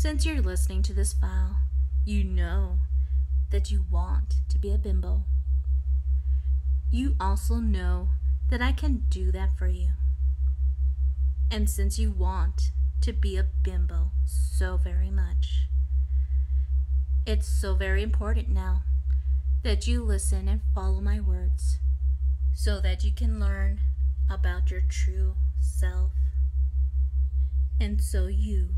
Since you're listening to this file, you know that you want to be a bimbo. You also know that I can do that for you. And since you want to be a bimbo so very much, it's so very important now that you listen and follow my words so that you can learn about your true self. And so you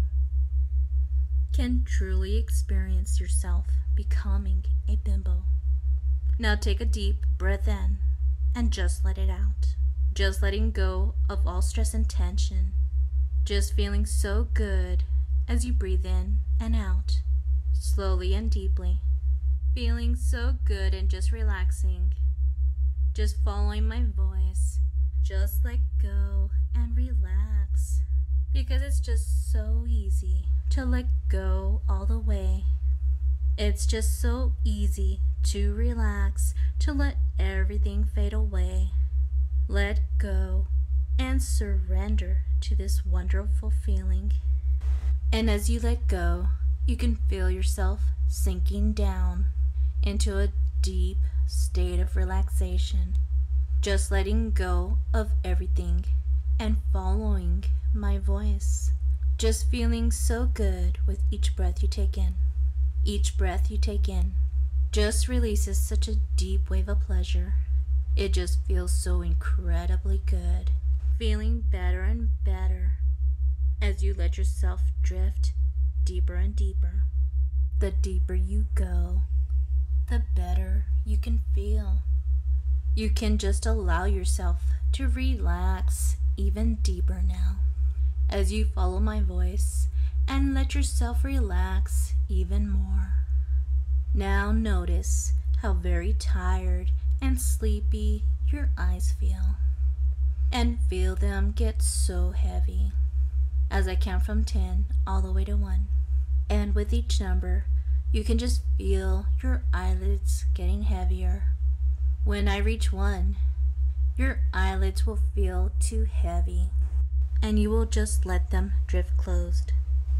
can truly experience yourself becoming a bimbo. Now take a deep breath in and just let it out. Just letting go of all stress and tension. Just feeling so good as you breathe in and out, slowly and deeply. Feeling so good and just relaxing. Just following my voice. Just let go and relax. Because it's just so easy to let go all the way. It's just so easy to relax, to let everything fade away. Let go and surrender to this wonderful feeling. And as you let go, you can feel yourself sinking down into a deep state of relaxation. Just letting go of everything and following my voice. Just feeling so good with each breath you take in. Each breath you take in just releases such a deep wave of pleasure. It just feels so incredibly good. Feeling better and better as you let yourself drift deeper and deeper. The deeper you go, the better you can feel. You can just allow yourself to relax even deeper now as you follow my voice and let yourself relax even more. Now notice how very tired and sleepy your eyes feel, and feel them get so heavy as I count from 10 all the way to 1. And with each number, you can just feel your eyelids getting heavier. When I reach 1, your eyelids will feel too heavy, and you will just let them drift closed.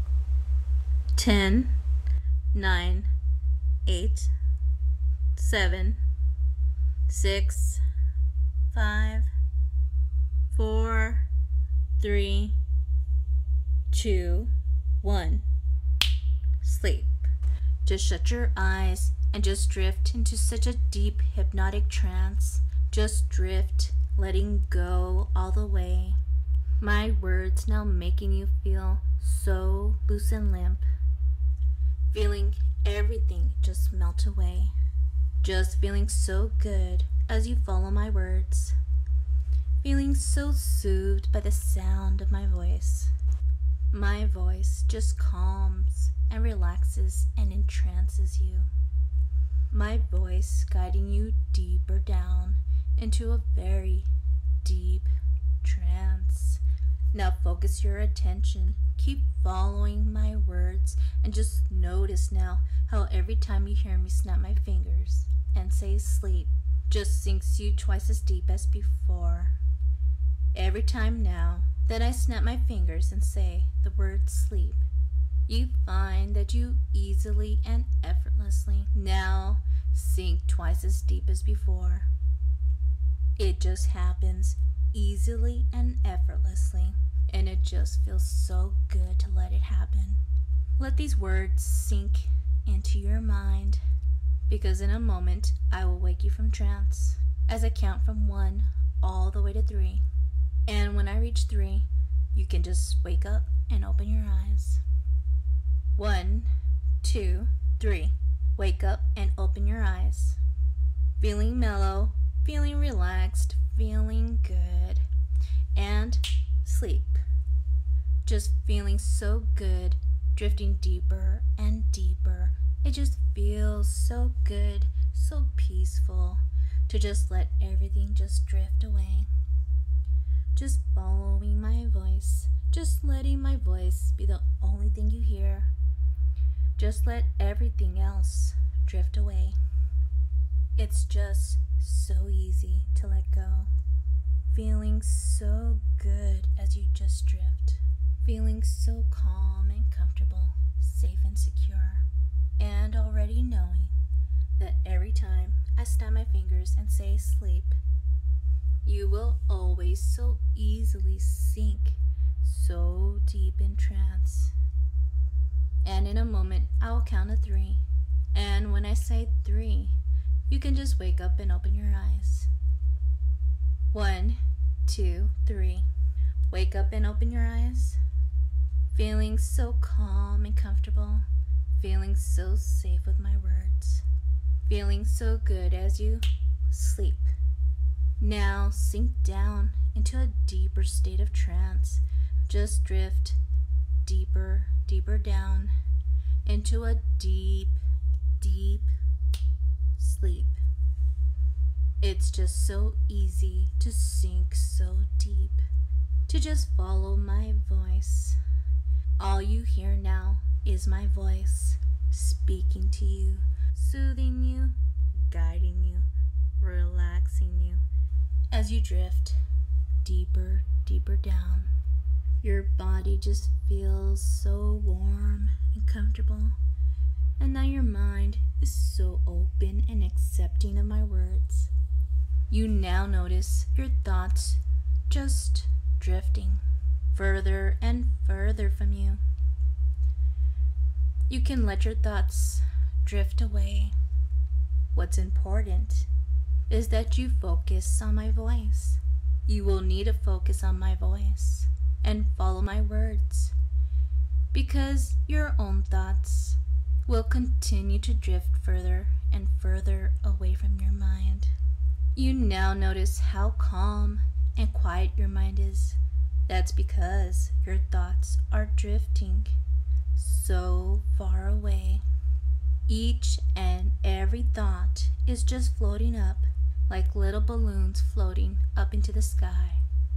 10, 9, 8, 7, 6, 5, 4, 3, 2, 1. Sleep. Just shut your eyes and just drift into such a deep hypnotic trance. Just drift, letting go all the way. My words now making you feel so loose and limp. Feeling everything just melt away. Just feeling so good as you follow my words. Feeling so soothed by the sound of my voice. My voice just calms and relaxes and entrances you. My voice guiding you deeper down into a very deep trance. Now focus your attention. Keep following my words and just notice now how every time you hear me snap my fingers and say sleep, just sinks you twice as deep as before. Every time now that I snap my fingers and say the word sleep, you find that you easily and effortlessly now sink twice as deep as before. It just happens easily and effortlessly, and it just feels so good to let it happen. Let these words sink into your mind, because in a moment I will wake you from trance as I count from 1 all the way to 3. And when I reach 3, you can just wake up and open your eyes. 1, 2, 3. Wake up and open your eyes. Feeling mellow, feeling relaxed, feeling good, and sleep. Just feeling so good, drifting deeper and deeper. It just feels so good, so peaceful to just let everything just drift away. Just following my voice, just letting my voice be the only thing you hear. Just let everything else drift away. It's just so easy to let go. Feeling so good as you just drift. Feeling so calm and comfortable, safe I snap my fingers and say sleep, you will always so easily sink so deep in trance. And in a moment, I will count to 3. And when I say 3, you can just wake up and open your eyes. 1, 2, 3. Wake up and open your eyes. Feeling so calm and comfortable. Feeling so safe with my words. Feeling so good as you sleep. Now sink down into a deeper state of trance. Just drift deeper, deeper down into a deep, deep sleep. It's just so easy to sink so deep, to just follow my voice. All you hear now is my voice speaking to you, soothing you, guiding you, relaxing you as you drift deeper, deeper down. Your body just feels so warm and comfortable, and now your mind is so open and accepting of my words. You now notice your thoughts just drifting further and further from you. You can let your thoughts drift away. What's important is that you focus on my voice. You will need to focus on my voice and follow my words, because your own thoughts will continue to drift further and further away from your mind. You now notice how calm and quiet your mind is. That's because your thoughts are drifting so far away. Each and every thought is just floating up like little balloons floating up into the sky.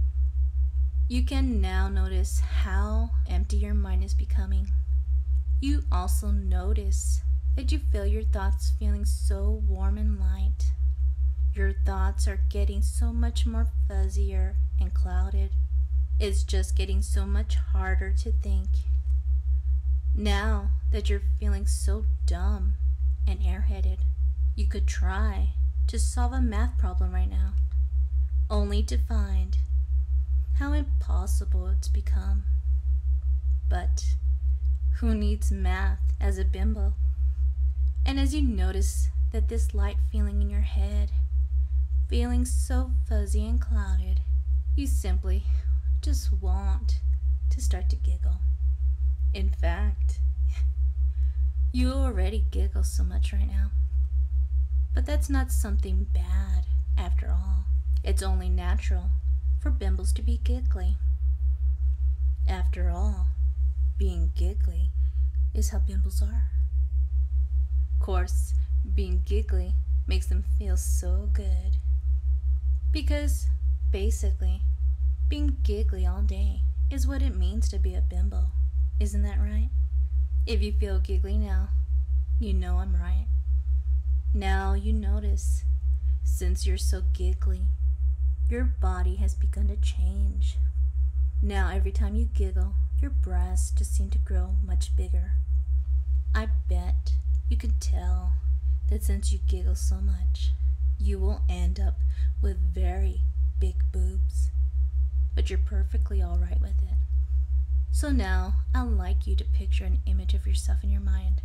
You can now notice how empty your mind is becoming. You also notice that you feel your thoughts feeling so warm and light. Your thoughts are getting so much more fuzzier and clouded. It's just getting so much harder to think. Now that you're feeling so dumb and airheaded, you could try to solve a math problem right now, only to find how impossible it's become. But who needs math as a bimbo? And as you notice that this light feeling in your head, feeling so fuzzy and clouded, you simply just want to start to giggle. In fact, you already giggle so much right now. But that's not something bad after all. It's only natural for bimbos to be giggly. After all, being giggly is how bimbos are. Of course, being giggly makes them feel so good. Because, basically, being giggly all day is what it means to be a bimbo. Isn't that right? If you feel giggly now, you know I'm right. Now you notice, since you're so giggly, your body has begun to change. Now every time you giggle, your breasts just seem to grow much bigger. I bet you could tell that since you giggle so much, you will end up with very big boobs. But you're perfectly alright with it. So now, I'd like you to picture an image of yourself in your mind.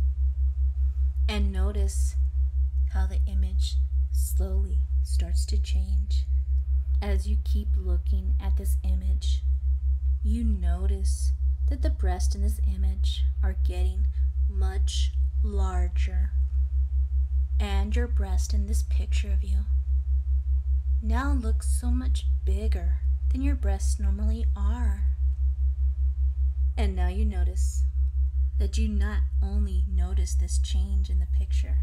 And notice how the image slowly starts to change. As you keep looking at this image, you notice that the breasts in this image are getting much larger. And your breast in this picture of you now looks so much bigger than your breasts normally are. And now you notice that you not only notice this change in the picture,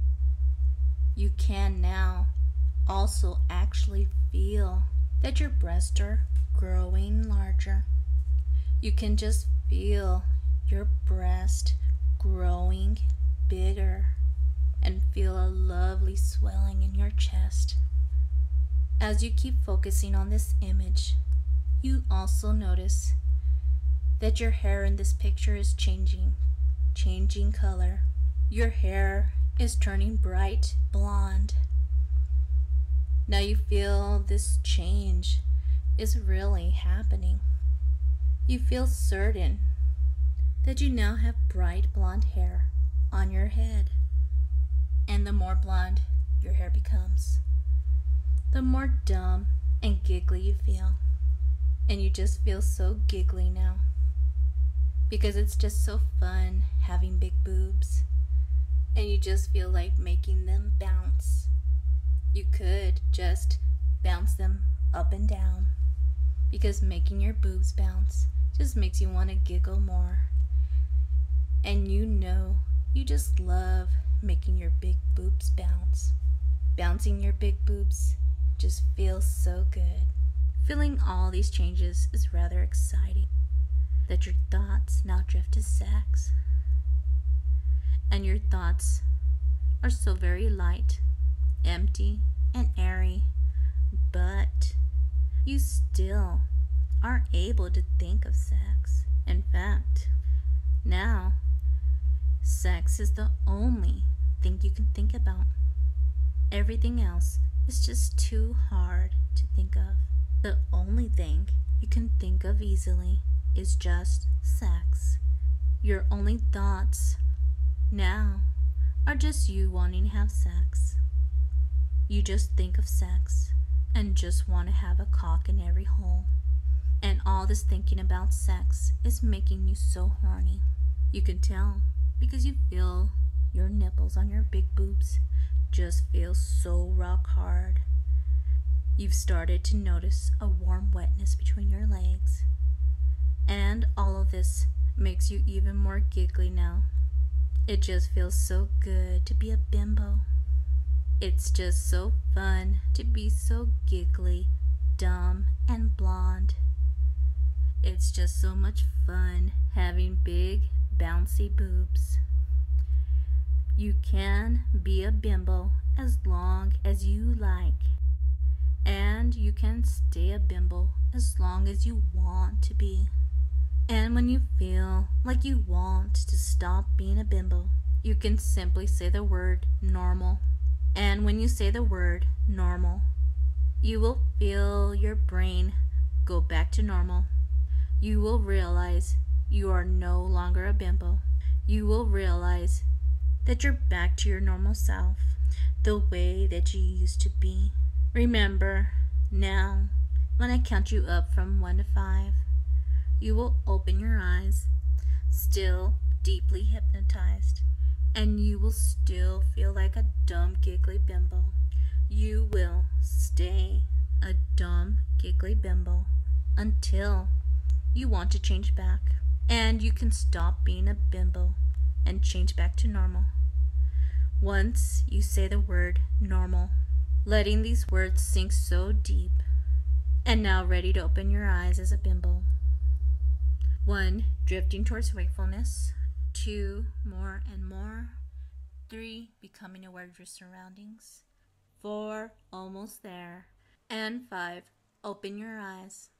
you can now also actually feel that your breasts are growing larger. You can just feel your breast growing bigger and feel a lovely swelling in your chest. As you keep focusing on this image, you also notice that your hair in this picture is changing color. Your hair is turning bright blonde. Now you feel this change is really happening. You feel certain that you now have bright blonde hair on your head. And the more blonde your hair becomes, the more dumb and giggly you feel. And you just feel so giggly now. Because it's just so fun having big boobs. And you just feel like making them bounce. You could just bounce them up and down. Because making your boobs bounce just makes you want to giggle more. And you know you just love making your big boobs bounce. Bouncing your big boobs just feels so good. Feeling all these changes is rather exciting. That your thoughts now drift to sex. And your thoughts are so very light, empty, and airy, but you still are able to think of sex. In fact, now, sex is the only thing you can think about. Everything else is just too hard to think of. The only thing you can think of easily is just sex. Your only thoughts now are just you wanting to have sex. You just think of sex and just want to have a cock in every hole. And all this thinking about sex is making you so horny. You can tell because you feel your nipples on your big boobs just feel so rock hard. You've started to notice a warm wetness between your legs. And all of this makes you even more giggly now. It just feels so good to be a bimbo. It's just so fun to be so giggly, dumb, and blonde. It's just so much fun having big, bouncy boobs. You can be a bimbo as long as you like. And you can stay a bimbo as long as you want to be. And when you feel like you want to stop being a bimbo, you can simply say the word normal. And when you say the word normal, you will feel your brain go back to normal. You will realize you are no longer a bimbo. You will realize that you're back to your normal self, the way that you used to be. Remember, now, when I count you up from 1 to 5, you will open your eyes, still deeply hypnotized, and you will still feel like a dumb, giggly bimbo. You will stay a dumb, giggly bimbo until you want to change back, and you can stop being a bimbo and change back to normal. Once you say the word normal, letting these words sink so deep, and now ready to open your eyes as a bimbo. 1, drifting towards wakefulness. 2, more and more. 3, becoming aware of your surroundings. 4, almost there. And 5, open your eyes.